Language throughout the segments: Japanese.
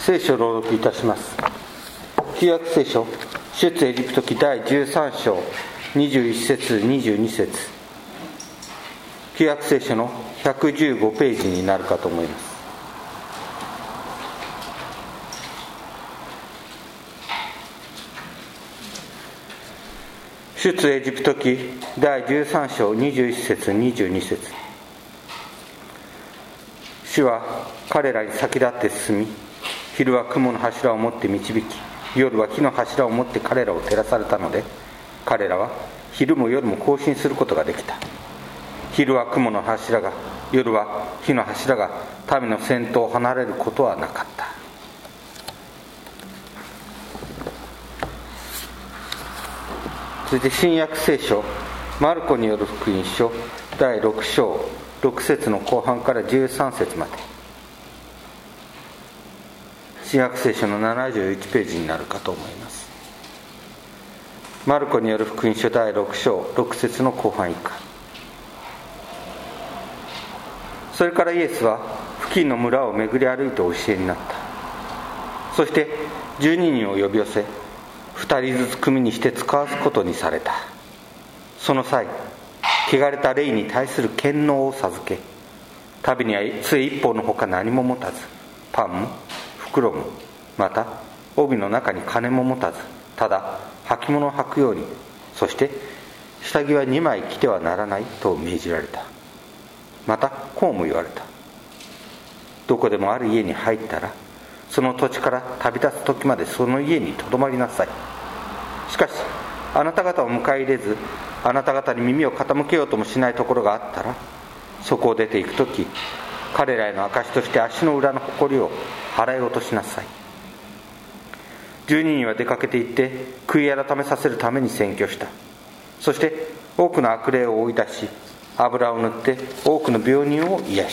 聖書を朗読いたします。旧約聖書出エジプト記第13章21節22節、旧約聖書の115ページになるかと思います。出エジプト記第13章21節22節、主は彼らに先立って進み、昼は雲の柱を持って導き、夜は火の柱を持って彼らを照らされたので、彼らは昼も夜も行進することができた。昼は雲の柱が、夜は火の柱が民の先頭を離れることはなかった。続いて新約聖書マルコによる福音書第6章6節の後半から13節まで、新約聖書の71ページになるかと思います。マルコによる福音書第6章6節の後半以下。それからイエスは付近の村を巡り歩いてお教えになった。そして12人を呼び寄せ、2人ずつ組にして使わすことにされた。その際、汚れた霊に対する権能を授け、旅には杖一本のほか何も持たず、パンも袋も、また帯の中に金も持たず、ただ履物を履くように、そして下着は2枚着てはならないと命じられた。またこうも言われた。どこでもある家に入ったら、その土地から旅立つ時までその家にとどまりなさい。しかしあなた方を迎え入れず、あなた方に耳を傾けようともしないところがあったら、そこを出ていくとき、彼らへの証として足の裏の埃を払い落としなさい。12人は出かけて行って悔い改めさせるために宣教した。そして多くの悪霊を追い出し、油を塗って多くの病人を癒した。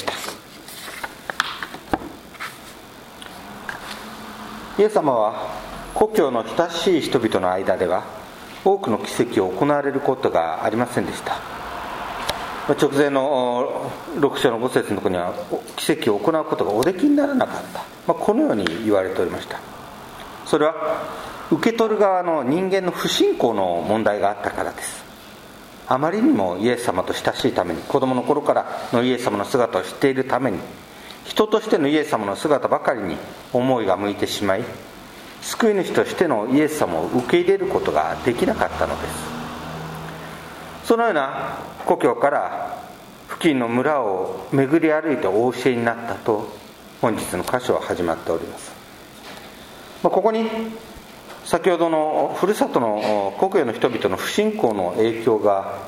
イエス様は故郷の親しい人々の間では多くの奇跡を行われることがありませんでした。直前の6章の5節のところには、奇跡を行うことがおできにならなかった、このように言われておりました。それは受け取る側の人間の不信仰の問題があったからです。あまりにもイエス様と親しいために、子供の頃からのイエス様の姿を知っているために、人としてのイエス様の姿ばかりに思いが向いてしまい、救い主としてのイエス様を受け入れることができなかったのです。そのような故郷から付近の村を巡り歩いてお教えになったと、本日の箇所は始まっております。ここに先ほどのふるさとの故郷の人々の不信仰の影響が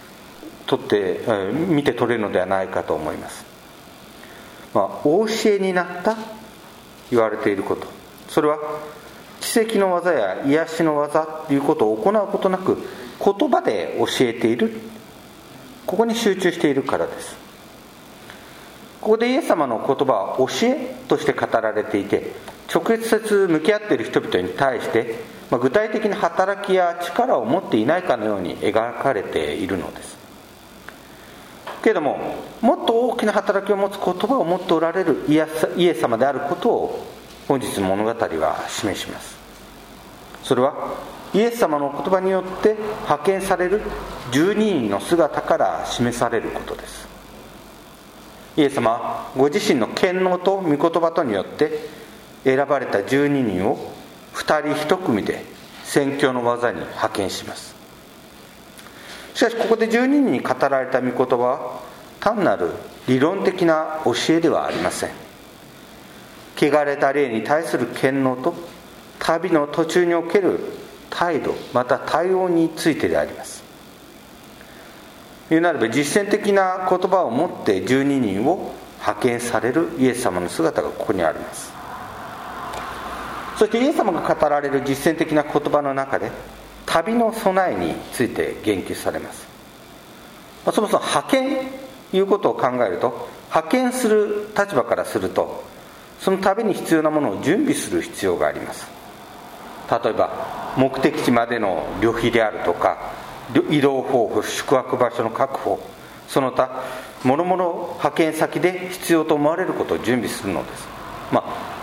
見て取れるのではないかと思います。お教えになった言われていること、それは奇跡の技や癒しの技ということを行うことなく、言葉で教えている、ここに集中しているからです。ここでイエス様の言葉は教えとして語られていて、直接向き合っている人々に対して、具体的な働きや力を持っていないかのように描かれているのです。けれども、もっと大きな働きを持つ言葉を持っておられるイエス様であることを本日の物語は示します。それはイエス様の言葉によって派遣される12人の姿から示されることです。イエス様はご自身の権能と御言葉とによって選ばれた12人を2人1組で宣教の技に派遣します。しかしここで12人に語られた御言葉は単なる理論的な教えではありません。汚れた霊に対する権能と旅の途中における態度、また対応についてであります。言うなれば実践的な言葉を持って12人を派遣されるイエス様の姿がここにあります。そしてイエス様が語られる実践的な言葉の中で、旅の備えについて言及されます。そもそも派遣ということを考えると、派遣する立場からすると、その旅に必要なものを準備する必要があります。例えば目的地までの旅費であるとか、移動方法、宿泊場所の確保、その他諸々派遣先で必要と思われることを準備するのです。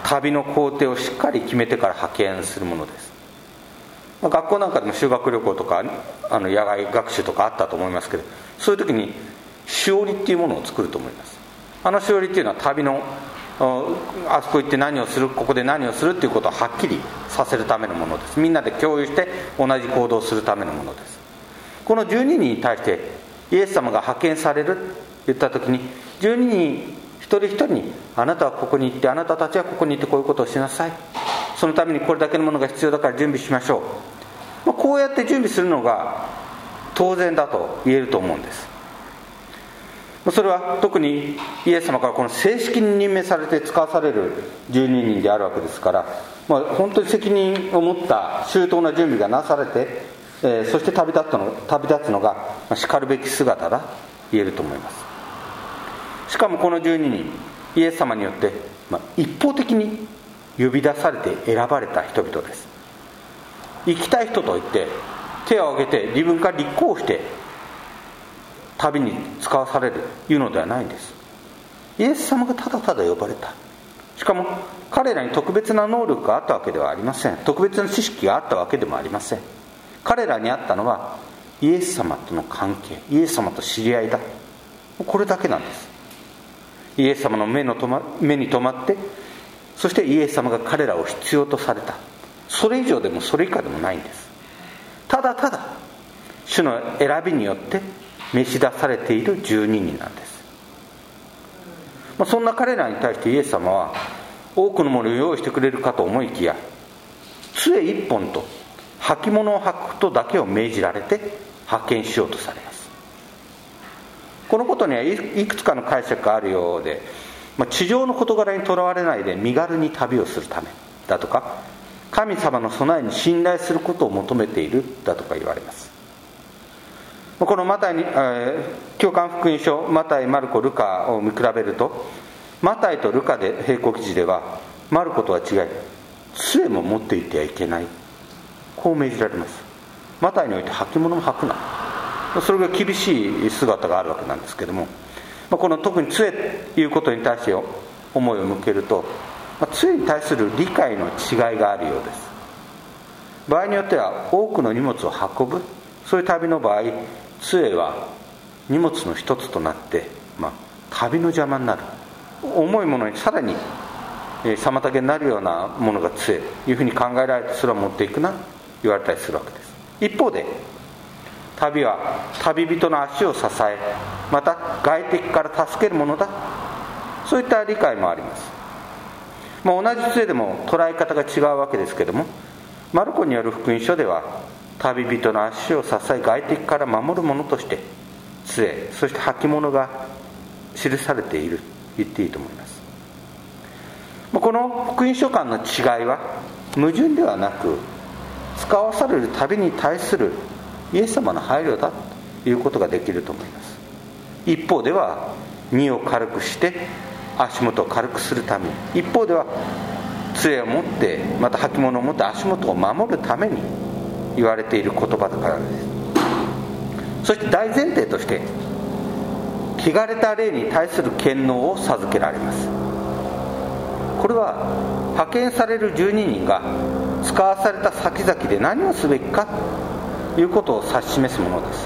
旅の工程をしっかり決めてから派遣するものです。学校なんかでも修学旅行とか野外学習とかあったと思いますけど、そういう時にしおりっていうものを作ると思います。しおりっていうのは旅のあそこ行って何をする、ここで何をするっていうことをはっきりさせるためのものです。みんなで共有して同じ行動をするためのものです。この12人に対してイエス様が派遣されると言った時に、12人一人一人に、あなたはここに行って、あなたたちはここに行ってこういうことをしなさい、そのためにこれだけのものが必要だから準備しましょう、こうやって準備するのが当然だと言えると思うんです。それは特にイエス様からこの正式に任命されて使わされる12人であるわけですから、本当に責任を持った周到な準備がなされて、そして旅立つのがしかるべき姿だと言えると思います。しかもこの12人、イエス様によって一方的に呼び出されて選ばれた人々です。行きたい人と言って手を挙げて自分から立候補して旅に使わされるというのではないんです。イエス様がただただ呼ばれた。しかも彼らに特別な能力があったわけではありません。特別な知識があったわけでもありません。彼らにあったのはイエス様との関係、イエス様と知り合いだ、これだけなんです。イエス様の目に留まって、そしてイエス様が彼らを必要とされた、それ以上でもそれ以下でもないんです。ただただ主の選びによって召し出されている12人なんです。そんな彼らに対してイエス様は多くのものを用意してくれるかと思いきや、杖一本と履物を履くことだけを命じられて派遣しようとされます。このことにはいくつかの解釈があるようで、地上の事柄にとらわれないで身軽に旅をするためだとか、神様の備えに信頼することを求めているだとか言われます。このマタイに教官福音書、マタイ、マルコ、ルカを見比べると、マタイとルカで並行記事ではマルコとは違い、杖も持っていてはいけない、こう命じられます。マタイにおいて履物も履くな、それが厳しい姿があるわけなんですけども、この特に杖ということに対して思いを向けると、杖に対する理解の違いがあるようです。場合によっては多くの荷物を運ぶ、そういう旅の場合、杖は荷物の一つとなって、旅の邪魔になる、重いものにさらに妨げになるようなものが杖というふうに考えられて、それは持っていくなと言われたりするわけです。一方で旅は旅人の足を支え、また外敵から助けるものだ、そういった理解もあります。同じ杖でも捉え方が違うわけですけども、マルコによる福音書では旅人の足を支え外敵から守るものとして杖、そして履物が記されていると言っていいと思います。この福音書間の違いは矛盾ではなく、使わされる旅に対するイエス様の配慮だということができると思います。一方では荷を軽くして足元を軽くするために、一方では杖を持って、また履物を持って足元を守るために言われている言葉だからです。そして大前提として、汚れた霊に対する権能を授けられます。これは派遣される12人が使わされた先々で何をすべきかということを指し示すものです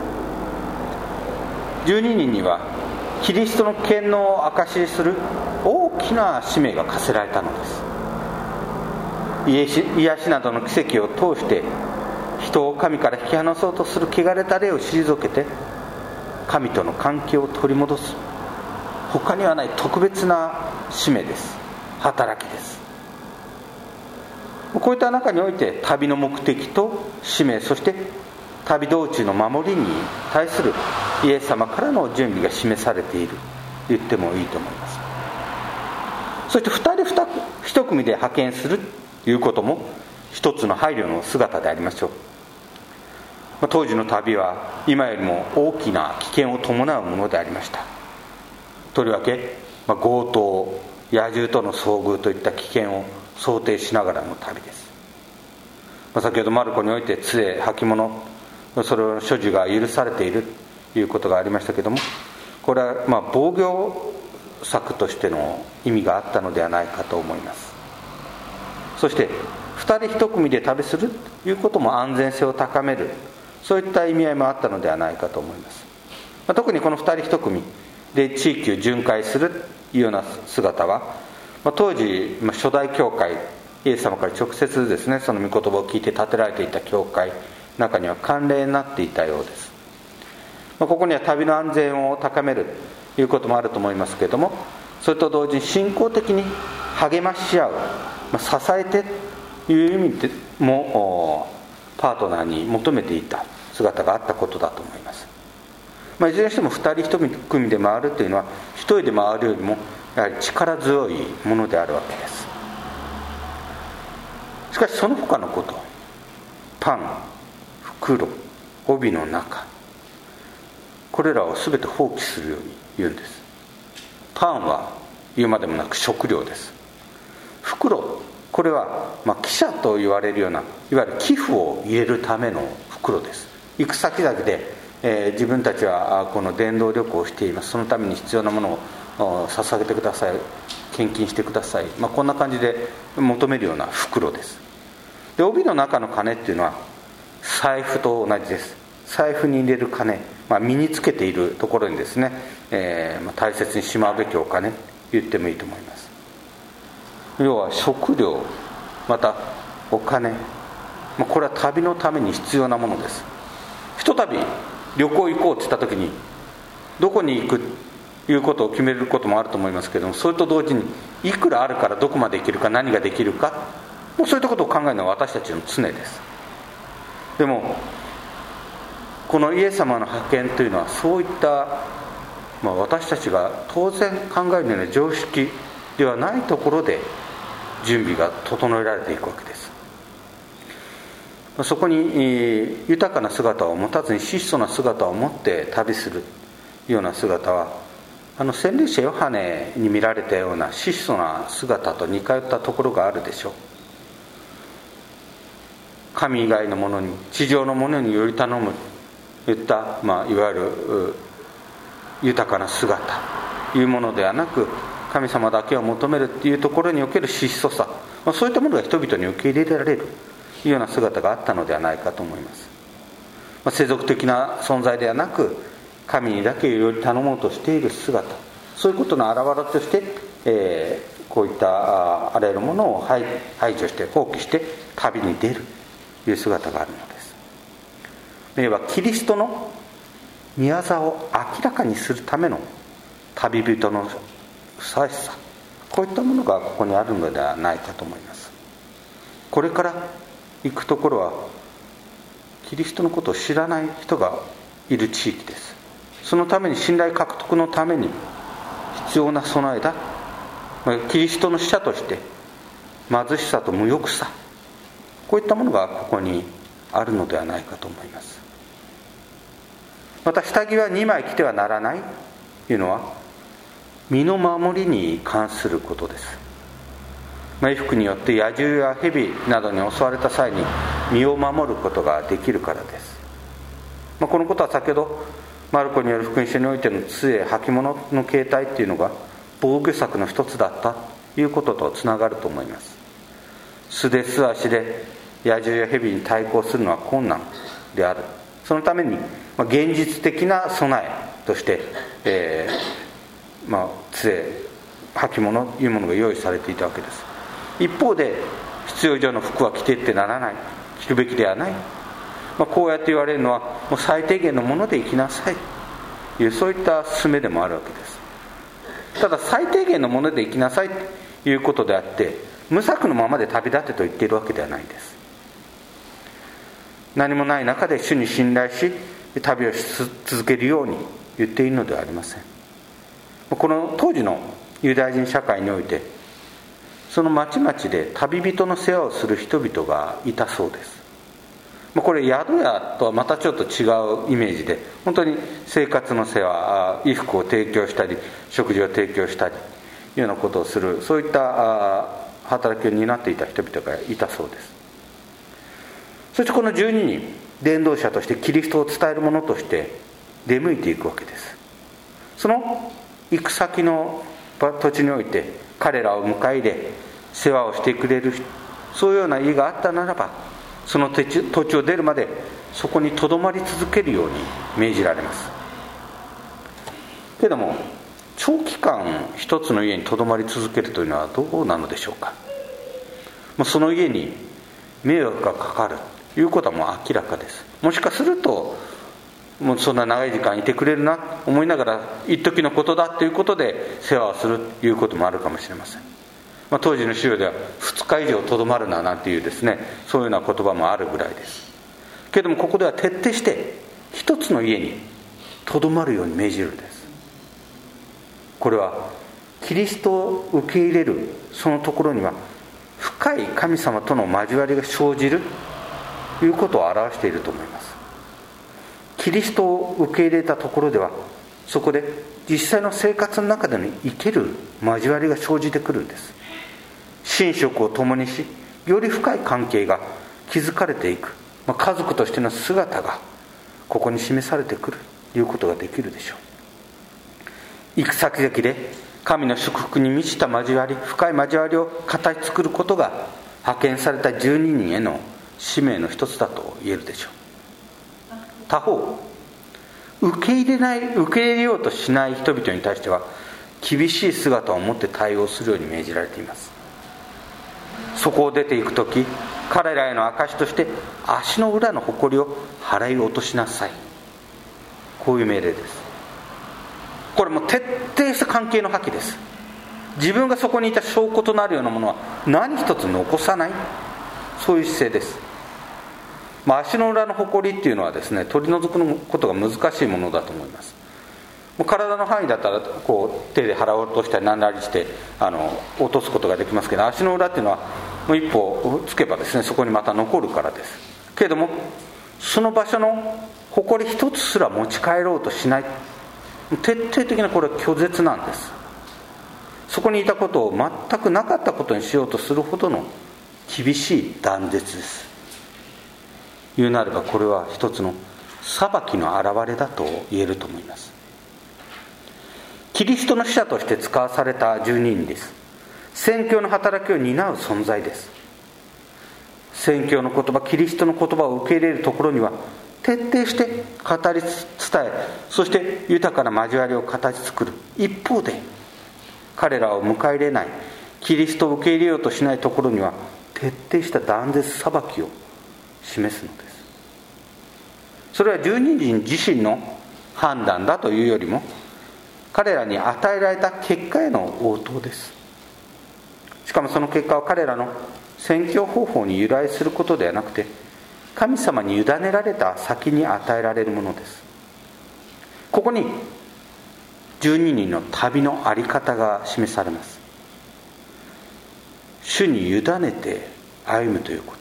。12人にはキリストの権能を証しする大きな使命が課せられたのです。癒しなどの奇跡を通して人を神から引き離そうとする汚れた霊を退けて神との関係を取り戻す、他にはない特別な使命です。働きです。こういった中において旅の目的と使命、そして旅道中の守りに対するイエス様からの準備が示されていると言ってもいいと思います。そして2人1組で派遣するということも一つの配慮の姿でありましょう。当時の旅は今よりも大きな危険を伴うものでありました。とりわけ強盗、野獣との遭遇といった危険を想定しながらの旅です。先ほどマルコにおいて杖、履物、それの所持が許されているということがありましたけども、これは防御策としての意味があったのではないかと思います。 そして2人1組で旅するということも安全性を高める、そういった意味合いもあったのではないかと思います。特にこの2人1組で地域を巡回するというような姿は、当時初代教会、イエス様から直接ですね、その御言葉を聞いて建てられていた教会の中には慣例になっていたようです。ここには旅の安全を高めるということもあると思いますけれども、それと同時に信仰的に励まし合う、支えてという意味でもパートナーに求めていた姿があったことだと思います。いずれにしても2人1組で回るというのは1人で回るよりもやはり力強いものであるわけです。しかしその他のこと、パン、袋、帯の中、これらを全て放棄するように言うんです。パンは言うまでもなく食料です。袋、これは汽車と言われるようないわゆる寄付を入れるための袋です。行く先々で、自分たちはこの伝道旅行をしています、そのために必要なものを捧げてください、献金してください、こんな感じで求めるような袋です。で、帯の中の金っていうのは財布と同じです。財布に入れる金、身につけているところにですね、大切にしまうべきお金と言ってもいいと思います。要は食料、またお金、これは旅のために必要なものです。ひとたび旅行行こうって言った時にどこに行くということを決めることもあると思いますけれども、それと同時にいくらあるからどこまで行けるか、何ができるか、そういったことを考えるのは私たちの常です。でもこのイエス様の派遣というのはそういった、私たちが当然考えるような常識ではないところで準備が整えられていくわけです。そこに豊かな姿を持たずに質素な姿を持って旅するような姿は、洗礼者ヨハネに見られたような質素な姿と似通ったところがあるでしょう。神以外のものに、地上のものにより頼むといった、いわゆる豊かな姿というものではなく、神様だけを求めるというところにおける質素さ、そういったものが人々に受け入れられるというような姿があったのではないかと思います。世俗的な存在ではなく、神にだけより頼もうとしている姿、そういうことの表れとして、こういったあらゆるものを排除して放棄して旅に出るという姿があるのです。いわばキリストの御業を明らかにするための旅人のふさわしさ、こういったものがここにあるのではないかと思います。これから行くところはキリストのことを知らない人がいる地域です。そのために信頼獲得のために必要な備えだ、キリストの使者として貧しさと無欲さ、こういったものがここにあるのではないかと思います。また下着は2枚着てはならないというのは身の守りに関することです。衣服によって野獣や蛇などに襲われた際に身を守ることができるからです。このことは先ほどマルコによる福音書においての杖、履物の形態というのが防御策の一つだったということとつながると思います。素手素足で野獣や蛇に対抗するのは困難である。そのために現実的な備えとして、杖、履物というものが用意されていたわけです。一方で必要以上の服は着ていってならない、着るべきではない、こうやって言われるのはもう最低限のもので生きなさいという、そういった勧めでもあるわけです。ただ最低限のもので生きなさいということであって、無策のままで旅立てと言っているわけではないです。何もない中で主に信頼し旅をし続けるように言っているのではありません。この当時のユダヤ人社会において、その町々で旅人の世話をする人々がいたそうです。これ宿屋とはまたちょっと違うイメージで、本当に生活の世話、衣服を提供したり食事を提供したりいうようなことをする、そういった働きを担っていた人々がいたそうです。そしてこの12人、伝道者としてキリストを伝える者として出向いていくわけです。その行く先の土地において彼らを迎え入れ世話をしてくれる、 そういうような家があったならば、その土地を出るまでそこにとどまり続けるように命じられます。けども長期間一つの家にとどまり続けるというのはどうなのでしょうか。その家に迷惑がかかるということはもう明らかです。もしかするともうそんな長い時間いてくれるなと思いながら、一時のことだということで世話をするということもあるかもしれません。当時の資料では2日以上とどまるななんていうですね、そういうような言葉もあるぐらいです。けれどもここでは徹底して一つの家にとどまるように命じるんです。これはキリストを受け入れるそのところには深い神様との交わりが生じるということを表していると思います。キリストを受け入れたところでは、そこで実際の生活の中での生ける交わりが生じてくるんです。寝食を共にし、より深い関係が築かれていく、家族としての姿がここに示されてくるということができるでしょう。行く先々で神の祝福に満ちた交わり、深い交わりを形作ることが派遣された12人への使命の一つだと言えるでしょう。他方、受け入れようとしない人々に対しては厳しい姿を持って対応するように命じられています。そこを出ていくとき、彼らへの証として足の裏の埃を払い落としなさい、こういう命令です。これも徹底した関係の破棄です。自分がそこにいた証拠となるようなものは何一つ残さない、そういう姿勢です。足の裏の埃っていうのはですね、取り除くことが難しいものだと思います。体の範囲だったら手で払おうとしたり何なりして落とすことができますけど、足の裏っていうのはもう一歩つけばですね、そこにまた残るからです。けれどもその場所の埃一つすら持ち帰ろうとしない、徹底的なこれは拒絶なんです。そこにいたことを全くなかったことにしようとするほどの厳しい断絶です。言うなればこれは一つの裁きの表れだと言えると思います。キリストの使者として使わされた12人です。宣教の働きを担う存在です。宣教の言葉、キリストの言葉を受け入れるところには徹底して語り伝え、そして豊かな交わりを形作る一方で、彼らを迎え入れない、キリストを受け入れようとしないところには徹底した断絶裁きを示すのです。それは12人自身の判断だというよりも、彼らに与えられた結果への応答です。しかもその結果は彼らの宣教方法に由来することではなくて、神様に委ねられた先に与えられるものです。ここに12人の旅の在り方が示されます。主に委ねて歩むということ、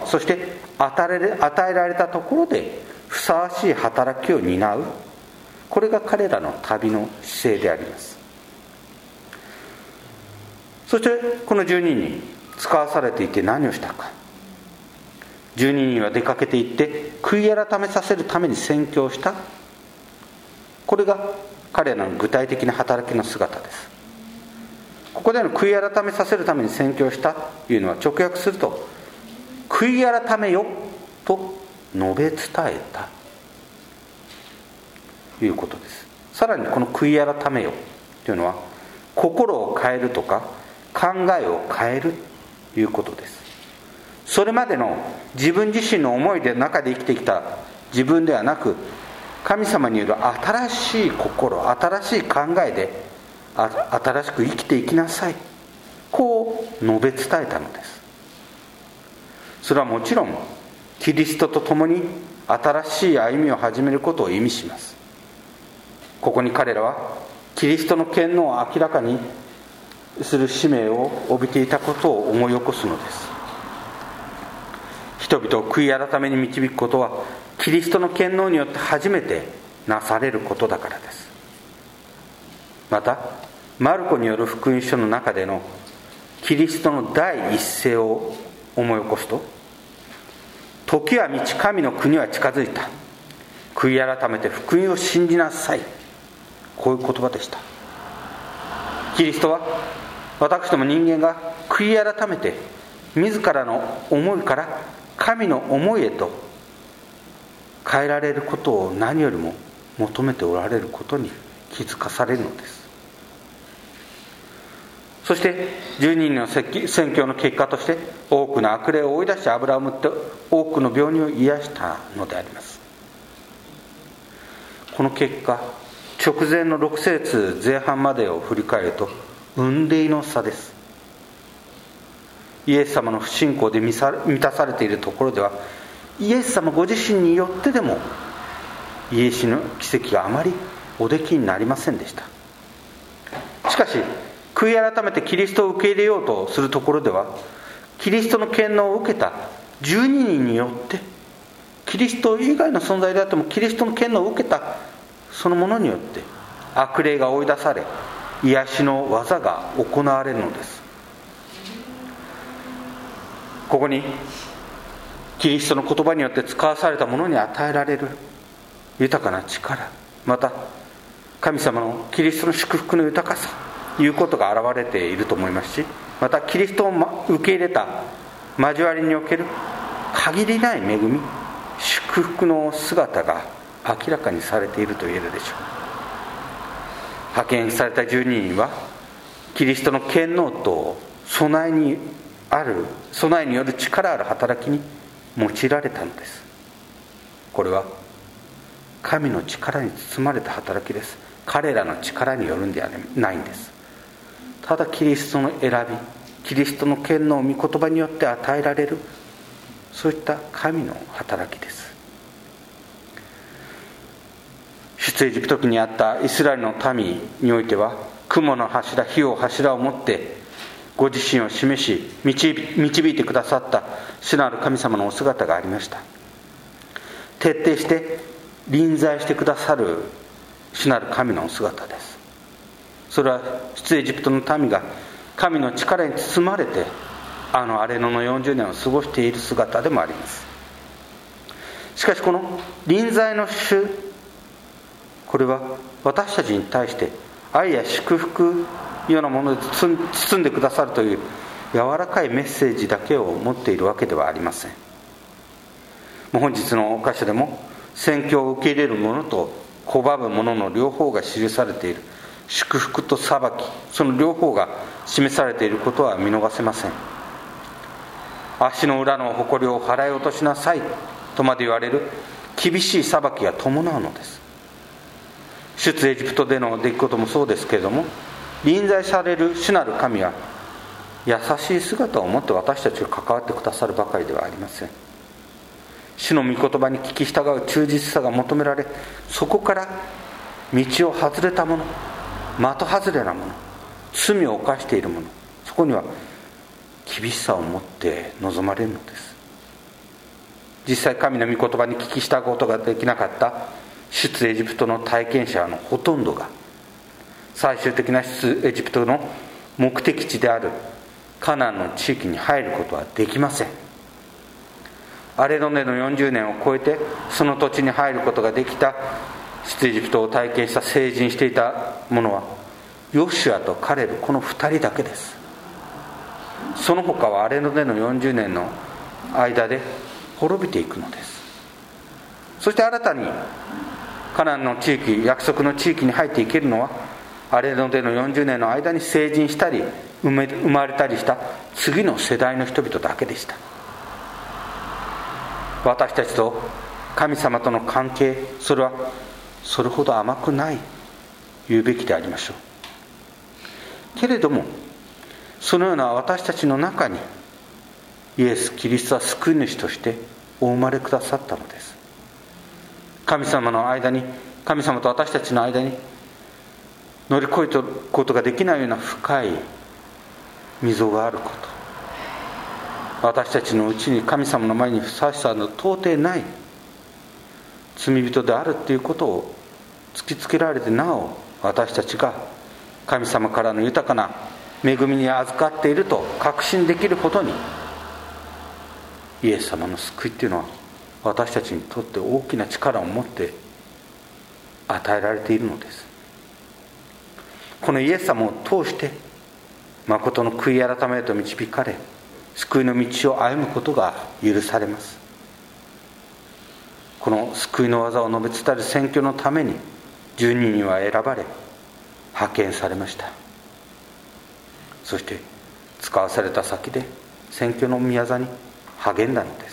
そして与えられたところでふさわしい働きを担う、これが彼らの旅の姿勢であります。そしてこの12人使わされていて何をしたか。12人は出かけていって悔い改めさせるために宣教した、これが彼らの具体的な働きの姿です。ここでの悔い改めさせるために宣教したというのは、直訳すると悔い改めよと述べ伝えたということです。さらにこの悔い改めよというのは、心を変えるとか考えを変えるということです。それまでの自分自身の思いで中で生きてきた自分ではなく、神様による新しい心、新しい考えで新しく生きていきなさい、こう述べ伝えたのです。それはもちろんキリストと共に新しい歩みを始めることを意味します。ここに彼らはキリストの権能を明らかにする使命を帯びていたことを思い起こすのです。人々を悔い改めに導くことはキリストの権能によって初めてなされることだからです。またマルコによる福音書の中でのキリストの第一声を思い起こすと、時は満ち神の国は近づいた、悔い改めて福音を信じなさい、こういう言葉でした。キリストは私ども人間が悔い改めて自らの思いから神の思いへと変えられることを何よりも求めておられることに気づかされるのです。そして12人の宣教の結果として、多くの悪霊を追い出し油を塗って多くの病人を癒したのであります。この結果、直前の6節前半までを振り返ると雲泥の差です。イエス様の不信仰で満たされているところでは、イエス様ご自身によってでも癒しの奇跡があまりおできになりませんでした。しかし悔い改めてキリストを受け入れようとするところでは、キリストの権能を受けた12人によって、キリスト以外の存在であってもキリストの権能を受けたそのものによって悪霊が追い出され、癒しの技が行われるのです。ここにキリストの言葉によって使わされたものに与えられる豊かな力、また神様のキリストの祝福の豊かさということが現れていると思いますし、またキリストを受け入れた交わりにおける限りない恵み、祝福の姿が明らかにされていると言えるでしょう。派遣された12人はキリストの権能と備えによる力ある働きに用いられたのです。これは神の力に包まれた働きです。彼らの力によるんではないんです。ただキリストの選び、キリストの権能を御言葉によって与えられる、そういった神の働きです。出エジプト記にあったイスラエルの民においては、雲の柱、火を柱を持ってご自身を示し導いてくださった主なる神様のお姿がありました。徹底して臨在してくださる主なる神のお姿です。それは出エジプトの民が神の力に包まれて荒れ野の40年を過ごしている姿でもあります。しかしこの臨在の主、これは私たちに対して愛や祝福ようなもので包んでくださるという柔らかいメッセージだけを持っているわけではありません。本日の箇所でも宣教を受け入れる者と拒む者の両方が記されている、祝福と裁き、その両方が示されていることは見逃せません。足の裏の埃を払い落としなさいとまで言われる厳しい裁きが伴うのです。出エジプトでの出来事もそうですけれども、臨在される主なる神は優しい姿を持って私たちが関わってくださるばかりではありません。主の御言葉に聞き従う忠実さが求められ、そこから道を外れた者、的外れな者、罪を犯している者、そこには厳しさを持って臨まれるのです。実際神の御言葉に聞き従うことができなかった出エジプトの体験者のほとんどが最終的な出エジプトの目的地であるカナンの地域に入ることはできません。荒れ野での40年を超えてその土地に入ることができた出エジプトを体験した成人していた者はヨシュアとカレブ、この2人だけです。その他は荒れ野での40年の間で滅びていくのです。そして新たにカナンの地域、約束の地域に入っていけるのは荒れ野での40年の間に成人したり生まれたりした次の世代の人々だけでした。私たちと神様との関係、それはそれほど甘くない言うべきでありましょう。けれどもそのような私たちの中にイエス・キリストは救い主としてお生まれくださったのです。神様の間に、神様と私たちの間に乗り越えることができないような深い溝があること、私たちのうちに神様の前にふさわしさの到底ない罪人であるということを突きつけられて、なお私たちが神様からの豊かな恵みに預かっていると確信できるほどに、イエス様の救いっていうのは私たちにとって大きな力を持って与えられているのです。このイエス様を通して誠の悔い改めへと導かれ、 救いの道を歩むことが許されます。この救いの技を述べ伝える宣教のために12人は選ばれ派遣されました。そして使わされた先で宣教の宮座に励んだのです。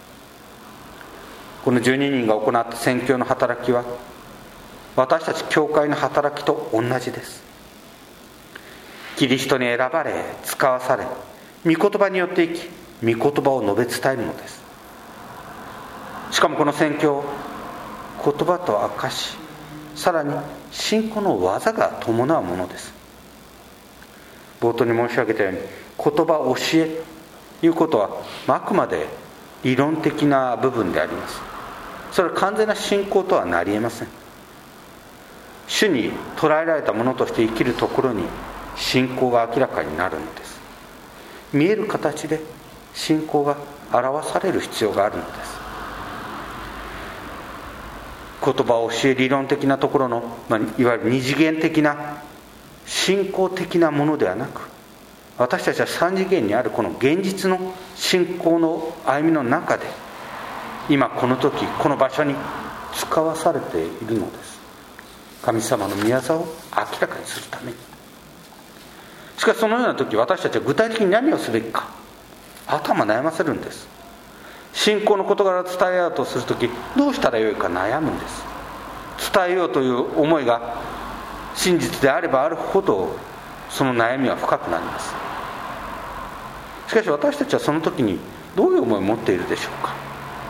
この12人が行った宣教の働きは私たち教会の働きと同じです。キリストに選ばれ使わされ御言葉によって生き御言葉を述べ伝えるのです。しかもこの宣教、言葉と証し、さらに信仰の技が伴うものです。冒頭に申し上げたように言葉を教えということはあくまで理論的な部分であります。それは完全な信仰とはなり得ません。主に捉えられたものとして生きるところに信仰が明らかになるのです。見える形で信仰が表される必要があるのです。言葉を教え理論的なところの、いわゆる二次元的な信仰的なものではなく、私たちは三次元にあるこの現実の信仰の歩みの中で今この時この場所に使わされているのです。神様の御業を明らかにするために。しかしそのような時私たちは具体的に何をすべきか頭悩ませるんです。信仰の事柄を伝えようとするときどうしたらよいか悩むんです。伝えようという思いが真実であればあるほどその悩みは深くなります。しかし私たちはその時にどういう思いを持っているでしょうか。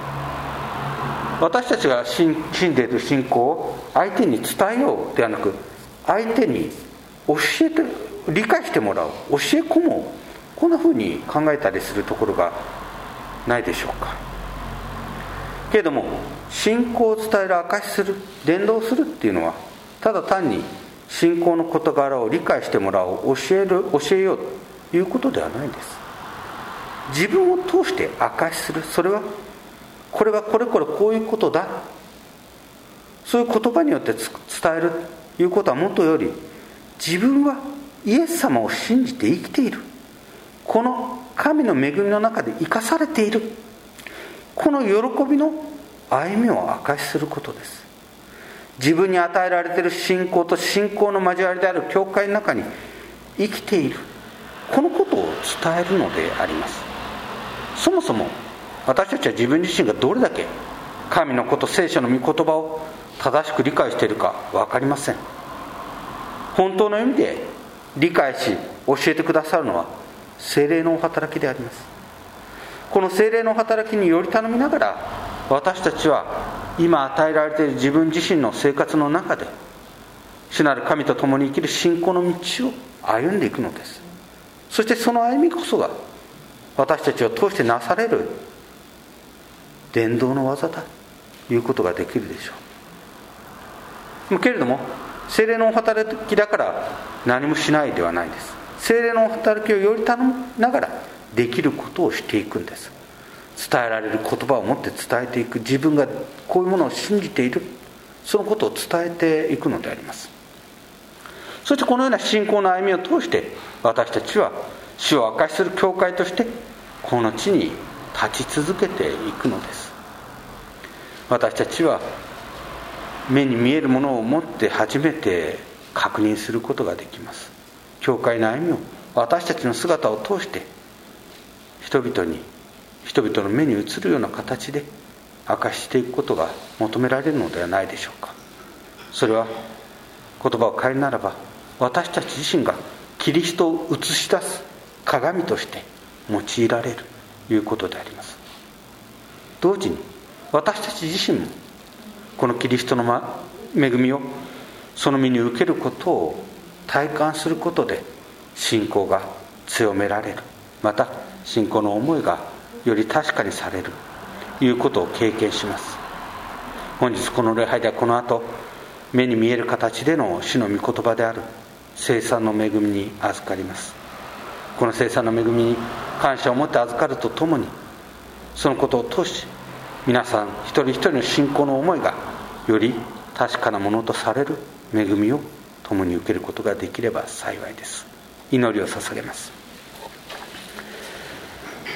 私たちが信んでいる信仰を相手に伝えようではなく、相手に教えて理解してもらおう、教え込もう、こんなふうに考えたりするところがないでしょうか。けれども信仰を伝える、証しする、伝道するっていうのはただ単に信仰の事柄を理解してもらおう、教えようということではないんです。自分を通して証しする、それはこれはこれこれこういうことだ、そういう言葉によって伝えるということはもとより、自分はイエス様を信じて生きている、この神の恵みの中で生かされている、この喜びの歩みを証しすることです。自分に与えられている信仰と信仰の交わりである教会の中に生きている、このことを伝えるのであります。そもそも私たちは自分自身がどれだけ神のこと、聖書の御言葉を正しく理解しているか分かりません。本当の意味で理解し教えてくださるのは聖霊のお働きであります。この聖霊の働きにより頼みながら、私たちは今与えられている自分自身の生活の中で主なる神と共に生きる信仰の道を歩んでいくのです。そしてその歩みこそが私たちを通してなされる伝道の技だということができるでしょう。けれども聖霊のお働きだから何もしないではないです。聖霊のお働きをより頼みながらできることをしていくんです。伝えられる言葉を持って伝えていく、自分がこういうものを信じている、そのことを伝えていくのであります。そしてこのような信仰の歩みを通して私たちは主を証しする教会としてこの地に立ち続けていくのです。私たちは目に見えるものを持って初めて確認することができます。教会の歩みを私たちの姿を通して人々の目に映るような形で明かしていくことが求められるのではないでしょうか。それは言葉を変えるならば、私たち自身がキリストを映し出す鏡として用いられるということであります。同時に私たち自身もこのキリストの恵みをその身に受けることを体感することで信仰が強められる、また信仰の思いがより確かにされるということを経験します。本日この礼拝ではこの後目に見える形での主の御言葉である聖餐の恵みに預かります。この聖餐の恵みに感謝を持って預かるとともに、そのことを通し皆さん一人一人の信仰の思いがより確かなものとされる恵みを共に受けることができれば幸いです。祈りを捧げます。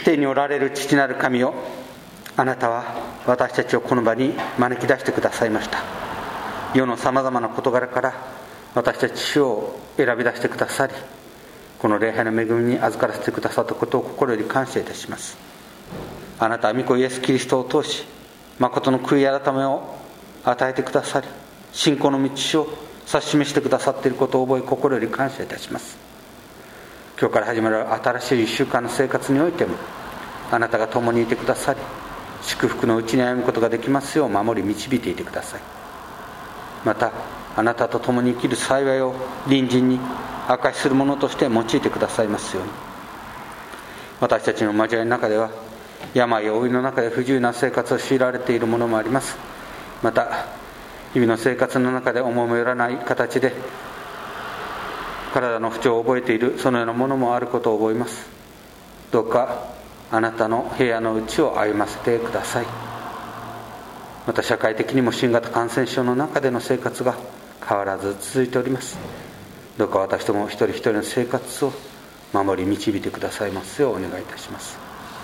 天におられる父なる神よ、あなたは私たちをこの場に招き出してくださいました。世のさまざまな事柄から私たちを選び出してくださり、この礼拝の恵みに預からせてくださったことを心より感謝いたします。あなたは御子イエス・キリストを通し、誠の悔い改めを与えてくださり、信仰の道を指し示してくださっていることを覚え、心より感謝いたします。今日から始まる新しい1週間の生活においても、あなたが共にいてくださり、祝福のうちに歩むことができますよう守り導いていてください。またあなたと共に生きる幸いを隣人に証しするものとして用いてくださいますように。私たちの交わりの中では、病や老いの中で不自由な生活を強いられているものもあります。また日々の生活の中で思いもよらない形で体の不調を覚えている、そのようなものもあることを覚えます。どうかあなたの平安のうちを歩ませてください。また社会的にも新型感染症の中での生活が変わらず続いております。どうか私ども一人一人の生活を守り導いてくださいますようお願いいたします。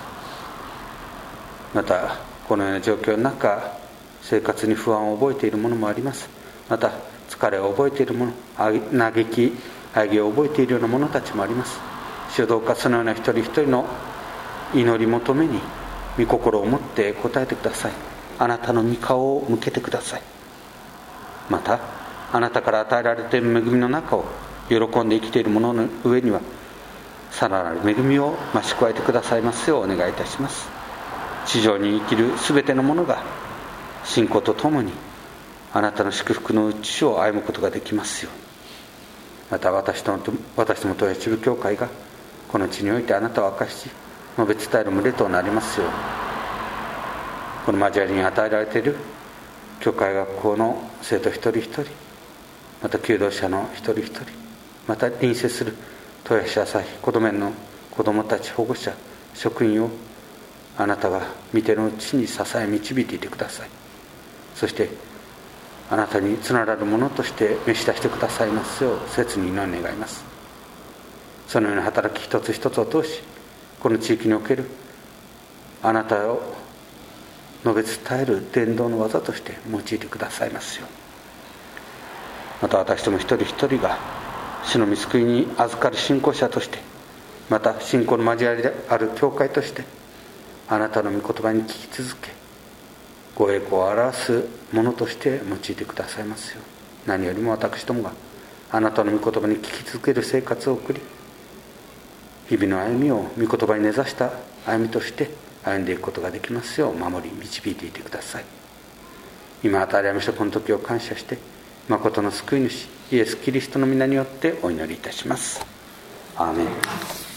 またこのような状況の中、生活に不安を覚えているものもあります。また疲れを覚えているもの、嘆き喘ぎを覚えているような者たちもあります。主よ、どうかそのような一人一人の祈り求めに御心を持って応えてください。あなたの御顔を向けてください。またあなたから与えられている恵みの中を喜んで生きている者の上には、さらなる恵みを増し加えてくださいますようお願いいたします。地上に生きるすべての者が信仰とともにあなたの祝福のうちを歩むことができますように。また私ども豊橋支部教会がこの地においてあなたを明かし述べ伝える群れとなりますように。この交わりに与えられている教会学校の生徒一人一人、また求道者の一人一人、また隣接する豊橋朝日こどめ園の子どもたち、保護者、職員をあなたが御手のうちに支え導いていてください。そしてあなたにつながるものとして召し出してくださいますよう切に祈り願います。そのような働き一つ一つを通し、この地域におけるあなたを述べ伝える伝道の技として用いてくださいますように。また私ども一人一人が主の御救いに預かる信仰者として、また信仰の交わりである教会として、あなたの御言葉に聞き続け、ご栄光を表すものとして用いてくださいますように。何よりも私どもがあなたの御言葉に聞き続ける生活を送り、日々の歩みを御言葉に根ざした歩みとして歩んでいくことができますよう守り導いていてください。今与えられましたこの時を感謝して、誠の救い主イエス・キリストの皆によってお祈りいたします。アーメン。